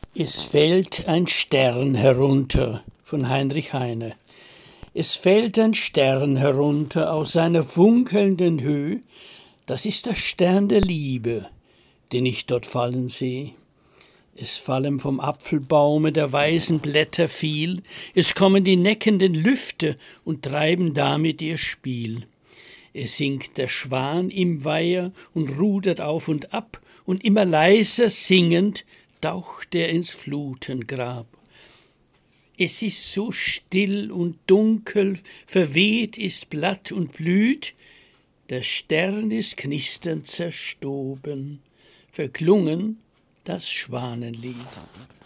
Es fällt ein Stern herunter von Heinrich Heine. Es fällt ein Stern herunter aus seiner funkelnden Höhe, das ist der Stern der Liebe, den ich dort fallen seh. Es fallen vom Apfelbaume der weißen Blätter viel, es kommen die neckenden Lüfte und treiben damit ihr Spiel. Es singt der Schwan im Weiher und rudert auf und ab, und immer leiser singend taucht er ins Flutengrab. Es ist so still und dunkel, verweht ist Blatt und Blüt, der Stern ist knisternd zerstoben, verklungen das Schwanenlied.